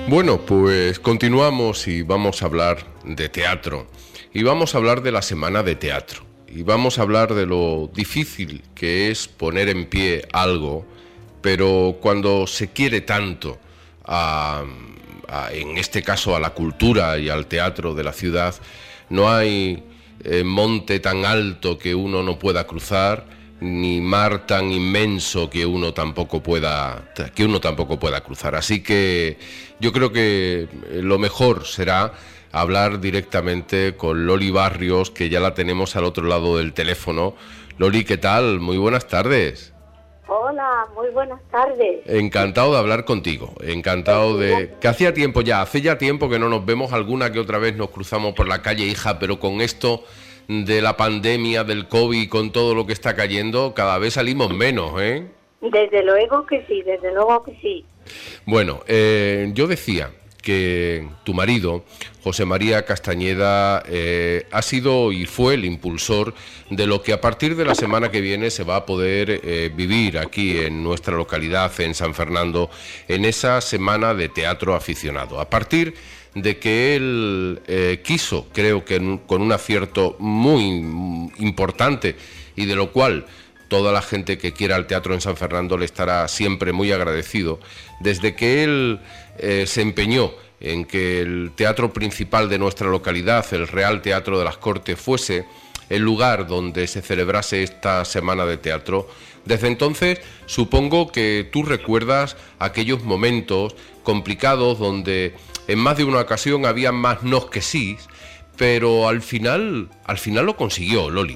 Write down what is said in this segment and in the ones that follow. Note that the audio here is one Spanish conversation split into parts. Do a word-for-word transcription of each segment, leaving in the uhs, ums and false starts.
Bueno, pues continuamos y vamos a hablar de teatro. Y vamos a hablar de la Semana de Teatro. Y vamos a hablar de lo difícil que es poner en pie algo, pero cuando se quiere tanto, a, a, en este caso a la cultura y al teatro de la ciudad, no hay eh, monte tan alto que uno no pueda cruzar, ni mar tan inmenso que uno tampoco pueda que uno tampoco pueda cruzar. Así que yo creo que lo mejor será hablar directamente con Loli Barrios, que ya la tenemos al otro lado del teléfono. Loli, ¿qué tal? Muy buenas tardes. Hola, muy buenas tardes. Encantado de hablar contigo, encantado de... que hacía tiempo ya, hace ya tiempo que no nos vemos, alguna que otra vez nos cruzamos por la calle, hija, pero con esto de la pandemia, del COVID, con todo lo que está cayendo, cada vez salimos menos, ¿eh? Desde luego que sí, desde luego que sí. Bueno, eh, yo decía que tu marido, José María Castañeda, eh, ha sido y fue el impulsor de lo que a partir de la semana que viene se va a poder eh, vivir aquí en nuestra localidad, en San Fernando, en esa semana de teatro aficionado. A partir de que él eh, quiso, creo que en, con un acierto muy importante y de lo cual toda la gente que quiera el teatro en San Fernando le estará siempre muy agradecido, desde que él eh, se empeñó en que el teatro principal de nuestra localidad, el Real Teatro de las Cortes, fuese el lugar donde se celebrase esta semana de teatro. Desde entonces, supongo que tú recuerdas aquellos momentos complicados donde en más de una ocasión había más nos que sí, pero al final, al final lo consiguió, Loli.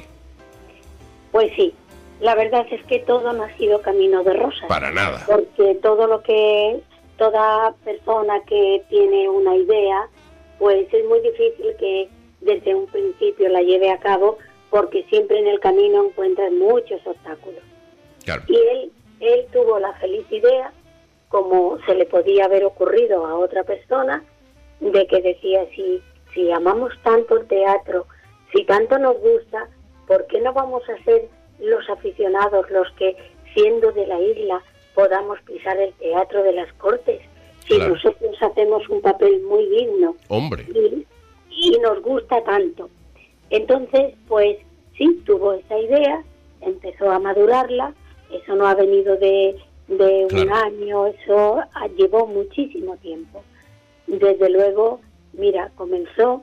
Pues sí, la verdad es que todo no ha sido camino de rosas. Para nada. Porque todo lo que, toda persona que tiene una idea, pues es muy difícil que desde un principio la lleve a cabo, porque siempre en el camino encuentras muchos obstáculos. Claro. Y él, él tuvo la feliz idea, como se le podía haber ocurrido a otra persona, de que decía, si, si amamos tanto el teatro, si tanto nos gusta, ¿por qué no vamos a ser los aficionados los que, siendo de la isla, podamos pisar el teatro de las Cortes? Si claro, nosotros hacemos un papel muy digno. Hombre. Y, y nos gusta tanto. Entonces, pues sí, tuvo esa idea, empezó a madurarla, eso no ha venido de, de claro, un año, eso llevó muchísimo tiempo. Desde luego, mira, comenzó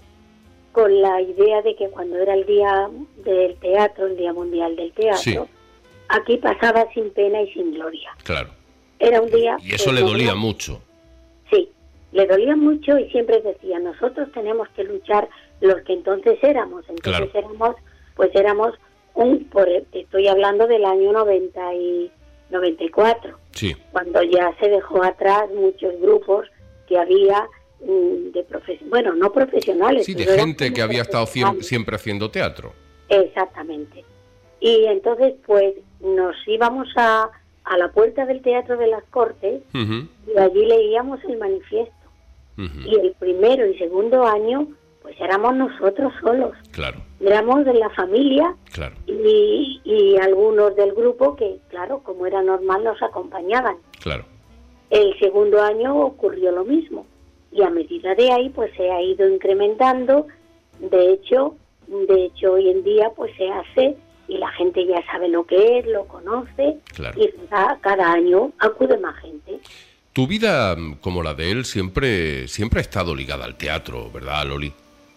con la idea de que cuando era el día del teatro, el Día Mundial del Teatro, sí, aquí pasaba sin pena y sin gloria. Claro. Era un día... Y eso le dolía mucho. Sí, le dolía mucho y siempre decía, nosotros tenemos que luchar los que entonces éramos. Entonces claro, éramos, pues éramos un... Por, estoy hablando del año noventa y noventa y cuatro. Sí. Cuando ya se dejó atrás muchos grupos que había de profes bueno, no profesionales. Sí, de gente que había estado siempre haciendo teatro. Exactamente. Y entonces, pues, nos íbamos a, a la puerta del Teatro de las Cortes, uh-huh, y allí leíamos el manifiesto. Uh-huh. Y el primero y segundo año, pues éramos nosotros solos. Claro. Éramos de la familia. Claro. Y, y algunos del grupo que, claro, como era normal, nos acompañaban. Claro. El segundo año ocurrió lo mismo. Y a medida de ahí, pues se ha ido incrementando. De hecho, de hecho hoy en día, pues se hace y la gente ya sabe lo que es, lo conoce, claro, y cada, cada año acude más gente. Tu vida, como la de él, siempre, siempre ha estado ligada al teatro, ¿verdad, Loli?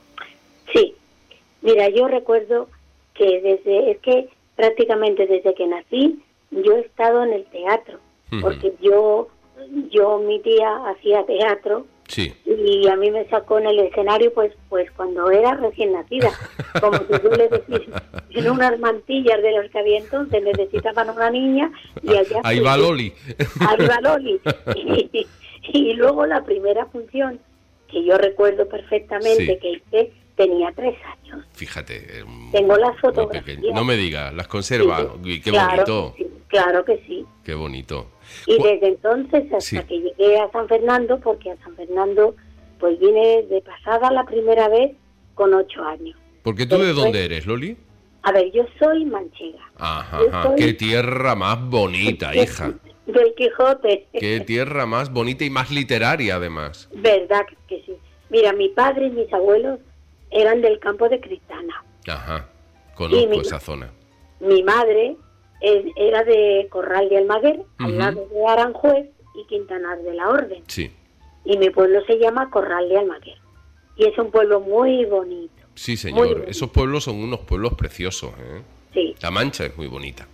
Sí. Mira, yo recuerdo que desde, es que prácticamente desde que nací, yo he estado en el teatro, uh-huh, porque yo, yo, mi tía hacía teatro. Sí. Y a mí me sacó en el escenario pues pues cuando era recién nacida, como si tú le decís, en unas mantillas de los que había entonces necesitaban una niña y allá ahí va Loli. Ahí va Loli. Y, y luego la primera función que yo recuerdo perfectamente, sí, que hice, tenía tres años. Fíjate. Um, Tengo las fotografías. No me digas, las conservas. Sí, qué claro bonito. Que sí, claro que sí. Qué bonito. Y desde entonces hasta sí, que llegué a San Fernando, porque a San Fernando pues vine de pasada la primera vez con ocho años. ¿Porque tú Después, de dónde eres, Loli? A ver, yo soy manchega. Ajá, ajá. Soy... Qué tierra más bonita, hija. del Quijote. Qué tierra más bonita y más literaria, además. Verdad que sí. Mira, mi padre y mis abuelos eran del campo de Cristana. Ajá, conozco mi, esa zona. Mi madre es, era de Corral de Almaguer, uh-huh. al lado de Aranjuez y Quintanar de la Orden. Sí. Y mi pueblo se llama Corral de Almaguer. Y es un pueblo muy bonito. Sí, señor. Esos pueblos son unos pueblos preciosos, ¿eh? Sí. La Mancha es muy bonita.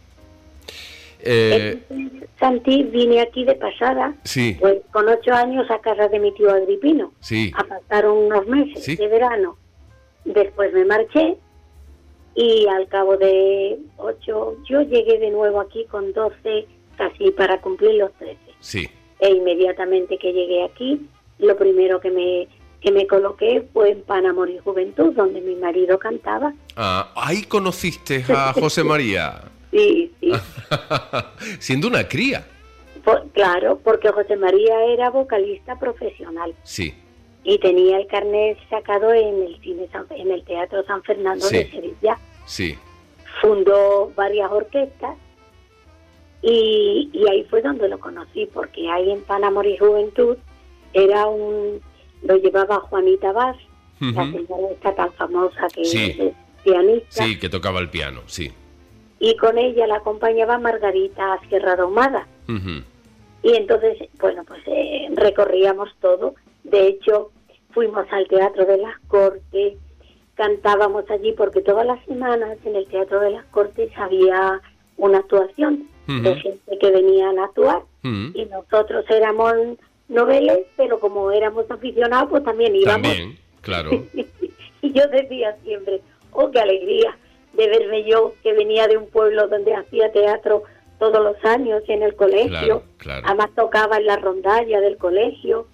Eh, Entonces, Santi, vine aquí de pasada, sí. pues con ocho años a casa de mi tío Agripino, sí. a pasar unos meses sí. de verano. Después me marché y al cabo de ocho, yo llegué de nuevo aquí con doce, casi para cumplir los trece. Sí. E inmediatamente que llegué aquí, lo primero que me que me coloqué fue en Pan, Amor y Juventud, donde mi marido cantaba. Ah, ahí conociste a José María. Sí, sí. Siendo una cría. Por, claro, porque José María era vocalista profesional. Sí. Y tenía el carnet sacado en el cine San, en el Teatro San Fernando sí. de Sevilla. Sí. Fundó varias orquestas y, y ahí fue donde lo conocí, porque ahí en Pan, Amor y Juventud era un lo llevaba Juanita Vaz, uh-huh. la señora esta tan famosa que sí. es pianista. Sí, que tocaba el piano, sí. Y con ella la acompañaba Margarita Sierra Domada. Uh-huh. Y entonces, bueno, pues eh, recorríamos todo. De hecho, fuimos al Teatro de las Cortes, cantábamos allí, porque todas las semanas en el Teatro de las Cortes había una actuación uh-huh. de gente que venían a actuar. Uh-huh. Y nosotros éramos noveles, pero como éramos aficionados, pues también íbamos. También, claro. Y yo decía siempre, oh, qué alegría de verme yo, que venía de un pueblo donde hacía teatro todos los años en el colegio. Claro, claro. Además tocaba en la rondalla del colegio.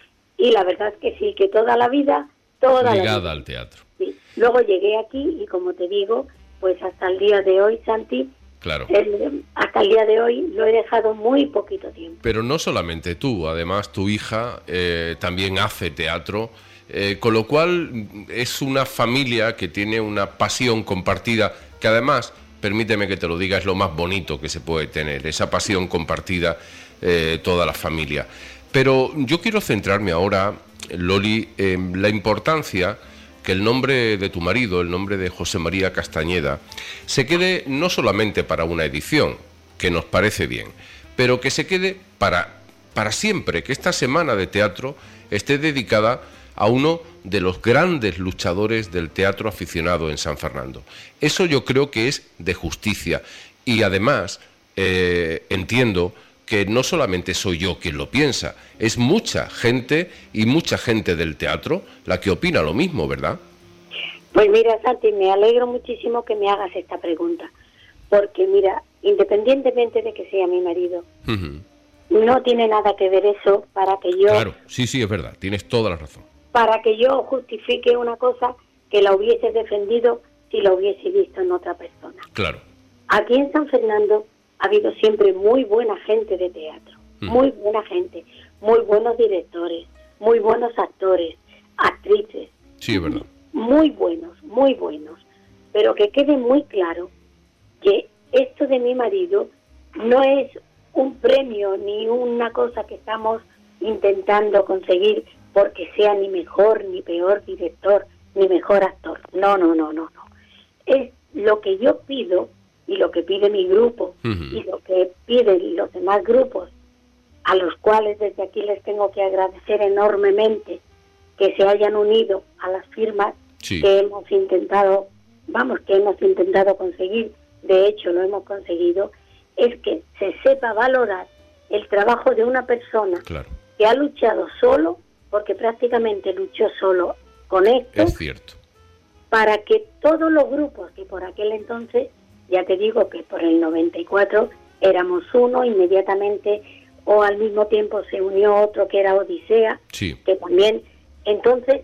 Y la verdad es que sí, que toda la vida, toda ligada la vida. al teatro. Sí. Luego llegué aquí y, como te digo, pues hasta el día de hoy, Santi, claro. el, hasta el día de hoy lo he dejado muy poquito tiempo. Pero no solamente tú, además tu hija eh, también hace teatro, eh, con lo cual es una familia que tiene una pasión compartida, que además, permíteme que te lo diga, es lo más bonito que se puede tener, esa pasión compartida eh, toda la familia. Pero yo quiero centrarme ahora, Loli, en la importancia que el nombre de tu marido, el nombre de José María Castañeda, se quede no solamente para una edición, que nos parece bien, pero que se quede para, para siempre, que esta semana de teatro esté dedicada a uno de los grandes luchadores del teatro aficionado en San Fernando. Eso yo creo que es de justicia y además eh, entiendo que no solamente soy yo quien lo piensa, es mucha gente y mucha gente del teatro la que opina lo mismo, ¿verdad? Pues mira, Santi, me alegro muchísimo que me hagas esta pregunta, porque mira, independientemente de que sea mi marido, uh-huh. no tiene nada que ver eso para que yo... Claro, sí, sí, es verdad, tienes toda la razón. Para que yo justifique una cosa que la hubiese defendido si la hubiese visto en otra persona. Claro. Aquí en San Fernando ha habido siempre muy buena gente de teatro, mm. muy buena gente, muy buenos directores, muy buenos actores, actrices. Sí, es verdad. Muy buenos, muy buenos. Pero que quede muy claro que esto de mi marido no es un premio ni una cosa que estamos intentando conseguir porque sea ni mejor ni peor director ni mejor actor. No, no, no, no, no. Es lo que yo pido y lo que pide mi grupo uh-huh. y lo que piden los demás grupos, a los cuales desde aquí les tengo que agradecer enormemente que se hayan unido a las firmas sí. que hemos intentado, vamos, que hemos intentado conseguir, de hecho lo hemos conseguido, es que se sepa valorar el trabajo de una persona claro. que ha luchado solo, porque prácticamente luchó solo con esto, es cierto. Para que todos los grupos que por aquel entonces, ya te digo que por el noventa y cuatro éramos uno, inmediatamente o al mismo tiempo se unió otro que era Odisea, sí. que también, entonces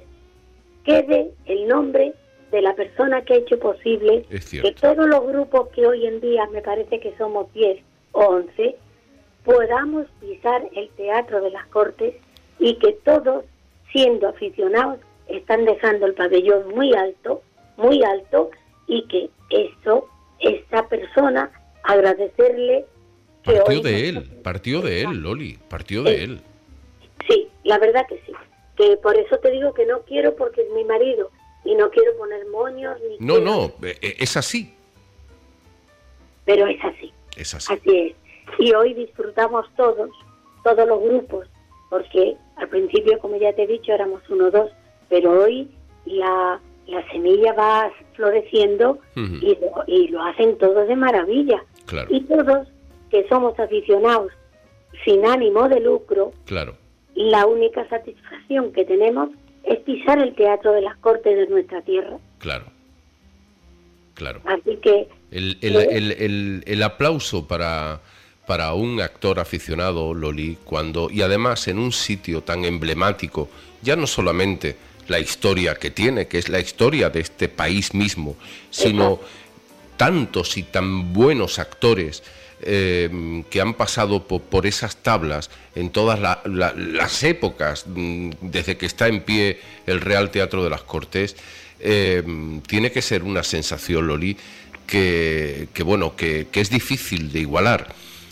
quede el nombre de la persona que ha hecho posible que todos los grupos que hoy en día me parece que somos diez o once, podamos pisar el Teatro de las Cortes y que todos, siendo aficionados, están dejando el pabellón muy alto, muy alto, y que eso, esta persona, agradecerle Partió de él, partió de él, Loli, partió de él. Sí, la verdad que sí. Que por eso te digo que no quiero porque es mi marido y no quiero poner moños ni... No, quiero... no, es así. Pero es así. Es así. Así es. Y hoy disfrutamos todos, todos los grupos, porque al principio, como ya te he dicho, éramos uno o dos, pero hoy la, la semilla va floreciendo uh-huh. y, lo, y lo hacen todos de maravilla. Claro. Y todos que somos aficionados sin ánimo de lucro, claro. la única satisfacción que tenemos es pisar el Teatro de las Cortes de nuestra tierra. Claro, claro. Así que... El, el, eh, el, el, el aplauso para, para un actor aficionado, Loli, cuando y además en un sitio tan emblemático, ya no solamente la historia que tiene, que es la historia de este país mismo, sino exacto. tantos y tan buenos actores eh, que han pasado por, por esas tablas en todas la, la, las épocas, desde que está en pie el Real Teatro de las Cortes, eh, tiene que ser una sensación, Loli, que, que bueno, que, que es difícil de igualar.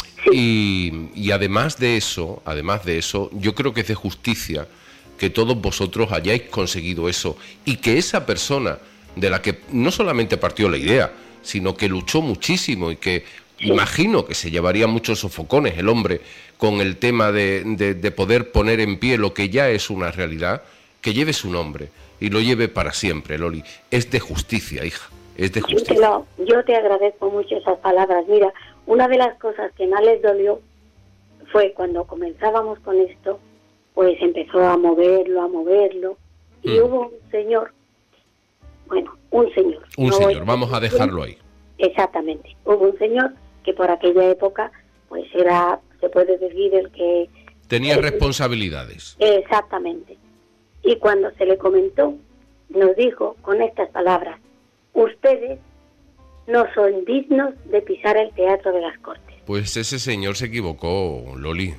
Y, y además de eso, además de eso, yo creo que es de justicia que todos vosotros hayáis conseguido eso y que esa persona de la que no solamente partió la idea, sino que luchó muchísimo y que imagino que se llevaría muchos sofocones el hombre con el tema de, de, de poder poner en pie lo que ya es una realidad, que lleve su nombre y lo lleve para siempre, Loli. Es de justicia, hija, es de justicia. Yo te, lo, yo te agradezco mucho esas palabras. Mira, una de las cosas que más les dolió fue cuando comenzábamos con esto, pues empezó a moverlo, a moverlo, y mm. hubo un señor, bueno, un señor. Un no señor, vamos a dejarlo ahí. Exactamente, hubo un señor que por aquella época, pues era, se puede decir, el que... Tenía el, responsabilidades. Exactamente. Y cuando se le comentó, nos dijo con estas palabras: ustedes no son dignos de pisar el Teatro de las Cortes. Pues ese señor se equivocó, Loli.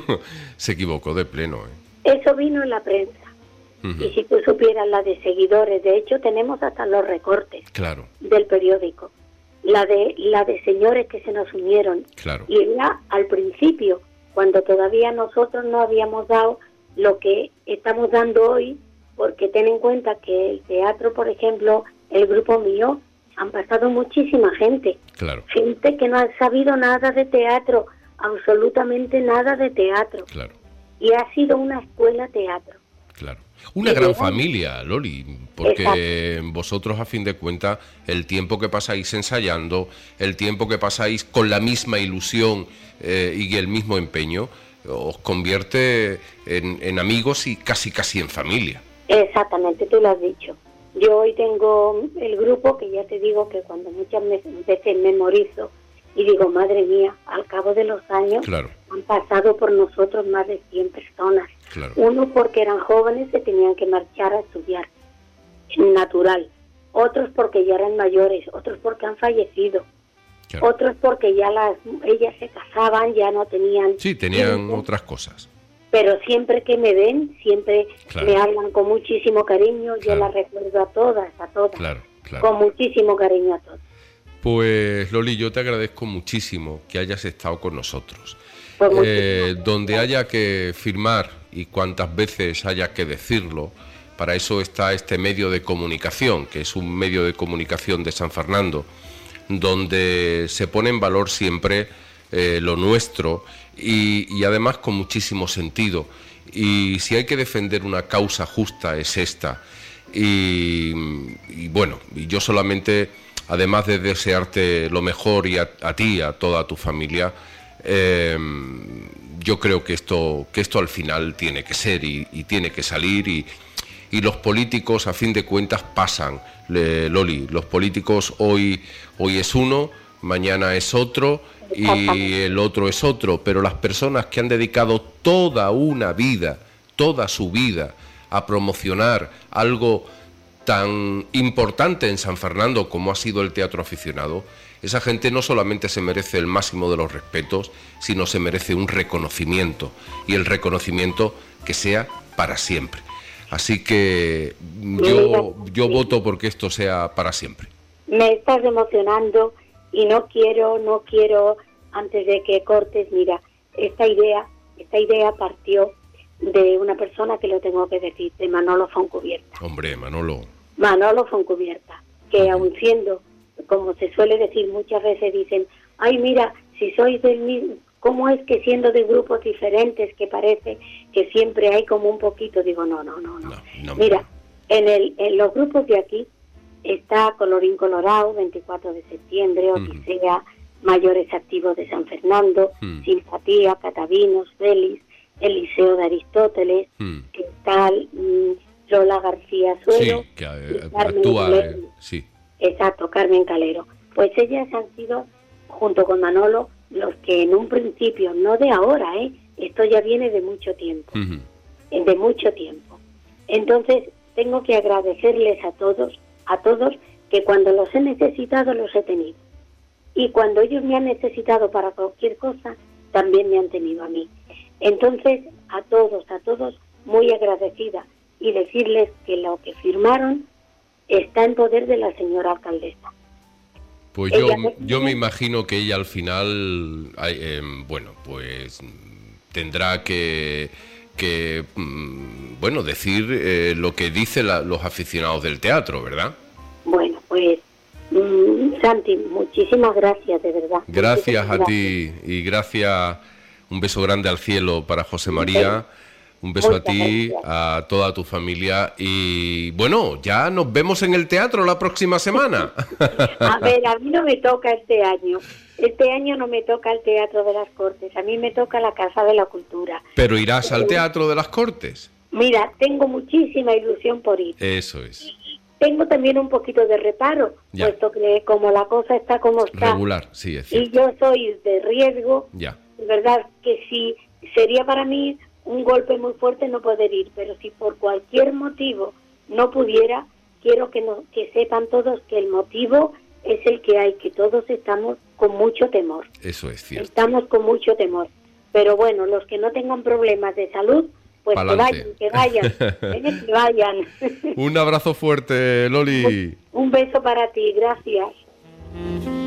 Se equivocó de pleno. ¿eh? Eso vino en la prensa. Uh-huh. Y si tú supieras la de seguidores, de hecho tenemos hasta los recortes claro. del periódico. La de la de señores que se nos unieron. Claro. Y era al principio, cuando todavía nosotros no habíamos dado lo que estamos dando hoy, porque ten en cuenta que el teatro, por ejemplo, el grupo mío, han pasado muchísima gente. Claro. Gente que no ha sabido nada de teatro, absolutamente nada de teatro. Claro. Y ha sido una escuela teatro. Claro. Una gran familia, Loli, porque exacto. vosotros, a fin de cuentas, el tiempo que pasáis ensayando, el tiempo que pasáis con la misma ilusión eh, y el mismo empeño, os convierte en, en amigos y casi casi en familia. Exactamente, tú lo has dicho. Yo hoy tengo el grupo que ya te digo que cuando muchas veces memorizo y digo, madre mía, al cabo de los años claro. han pasado por nosotros más de cien personas. Claro. Uno porque eran jóvenes que tenían que marchar a estudiar, natural. Otros porque ya eran mayores, otros porque han fallecido. Claro. Otros porque ya las ellas se casaban, ya no tenían... Sí, tenían tiempo. Otras cosas. Pero siempre que me ven, siempre claro. me hablan con muchísimo cariño. Claro. Yo las recuerdo a todas, a todas. Claro, claro. Con muchísimo cariño a todas. Pues, Loli, yo te agradezco muchísimo que hayas estado con nosotros. Pues eh, donde haya que firmar y cuantas veces haya que decirlo, para eso está este medio de comunicación, que es un medio de comunicación de San Fernando, donde se pone en valor siempre eh, lo nuestro y, y además con muchísimo sentido. Y si hay que defender una causa justa es esta. Y, y bueno, y yo solamente, además de desearte lo mejor y a, a ti, a toda tu familia, eh, yo creo que esto, que esto al final tiene que ser y, y tiene que salir y, y los políticos a fin de cuentas pasan, le, Loli, los políticos hoy, hoy es uno, mañana es otro y el otro es otro, pero las personas que han dedicado toda una vida, toda su vida a promocionar algo tan importante en San Fernando como ha sido el teatro aficionado, esa gente no solamente se merece el máximo de los respetos, sino se merece un reconocimiento, y el reconocimiento que sea para siempre. Así que yo, yo voto porque esto sea para siempre. Me estás emocionando y no quiero, no quiero antes de que cortes, mira, esta idea, esta idea partió de una persona que lo tengo que decir, de Manolo Foncubierta. Hombre, Manolo. Manolo Foncubierta, que uh-huh. aun siendo, como se suele decir muchas veces, dicen, ay, mira, si sois del mismo, ¿cómo es que siendo de grupos diferentes que parece que siempre hay como un poquito? Digo, no, no, no, no. no, no mira, en, el, en los grupos de aquí está Colorín Colorado, veinticuatro de septiembre, Odisea, uh-huh. Mayores Activos de San Fernando, uh-huh. Simpatía, Catavinos, Félix, el Liceo de Aristóteles, uh-huh. que tal um, Lola García Suero, sí, que uh, actúa, eh, sí. Exacto, Carmen Calero. Pues ellas han sido, junto con Manolo, los que en un principio, no de ahora, ¿eh? Esto ya viene de mucho tiempo, uh-huh. de mucho tiempo. Entonces, tengo que agradecerles a todos, a todos, que cuando los he necesitado, los he tenido. Y cuando ellos me han necesitado para cualquier cosa, también me han tenido a mí. Entonces, a todos, a todos, muy agradecida. Y decirles que lo que firmaron está en poder de la señora alcaldesa. Pues yo, yo me imagino que ella al final, eh, bueno, pues tendrá que, que bueno, decir eh, lo que dicen la, los aficionados del teatro, ¿verdad? Bueno, pues, mmm, Santi, muchísimas gracias, de verdad. Gracias muchísimas a ti y gracias, un beso grande al cielo para José María. Sí. Un beso Muchas a ti, gracias. A toda tu familia y bueno, ya nos vemos en el teatro la próxima semana. A ver, a mí no me toca este año. Este año no me toca el Teatro de las Cortes, a mí me toca la Casa de la Cultura. ¿Pero irás Pero, al Teatro de las Cortes? Mira, tengo muchísima ilusión por ir. Eso es. Tengo también un poquito de reparo, ya. puesto que como la cosa está como está. Regular, sí, es cierto. Y yo soy de riesgo, ya. de verdad que sí, sería para mí un golpe muy fuerte no poder ir, pero si por cualquier motivo no pudiera, quiero que no, que sepan todos que el motivo es el que hay, que todos estamos con mucho temor. Eso es cierto. Estamos con mucho temor. Pero bueno, los que no tengan problemas de salud, pues Palante. que vayan, que vayan, ¿eh? que vayan. Un abrazo fuerte, Loli. Un beso para ti, gracias.